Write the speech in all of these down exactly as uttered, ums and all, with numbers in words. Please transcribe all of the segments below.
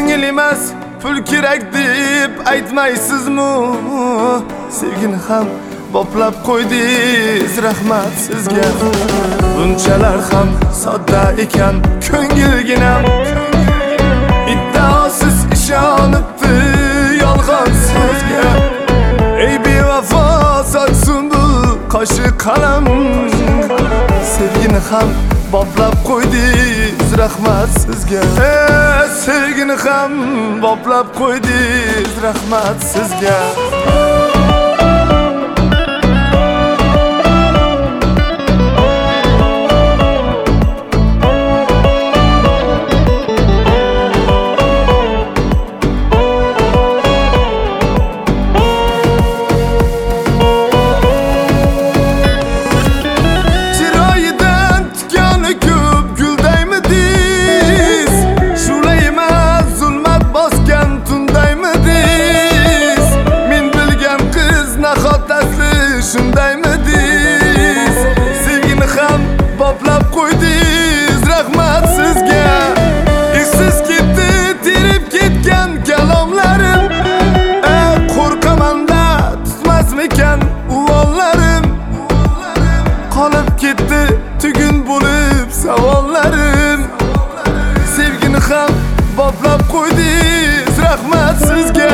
Ko'ngil emas pul kerak deb aytmaysizmi? Sevgini ham boplab qo'ydingiz, rahmat sizga. Bunchalar ham sodda ekan ko'ngilginam, iddaosiz ishonibdi yolg'on sizga. Ey bevafo sochsun bu qoshi qalam, sevgini ham boplab qo'ydingiz, rahmat sizga. Ey sevgini ham boplab qo'ydingiz, rahmat sizga. Shundaymidiz, sevgini ham boplab qo'ydingiz, rahmat sizga. Esiz ketdi terib ketgan kalomlarim, qo'rqaman-da tutmasmikan uvollarim. Qolib ketdi tugun bo'lib savollarim, sevgini ham boplab qo'ydingiz, rahmat sizga.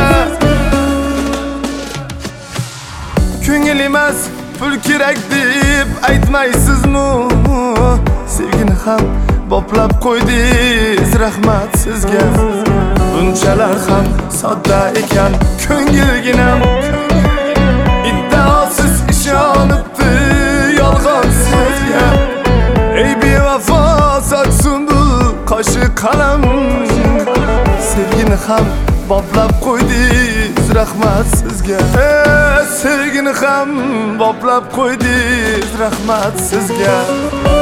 Ko'ngil emas pul kerak deb aytmaysizmi? Sevgini ham boplab qo'ydingiz, rahmat sizga. Bunchalar ham sodda ekan ko'ngilginam, iddaosiz ishonibdi yolg'on sizga. Ey bevafo sochsun bu qoshi qalam, sevgini ham boplab qo'ydingiz, rahmat sizga. Ey sevgini ham boplab qo'ydingiz, rahmat sizga.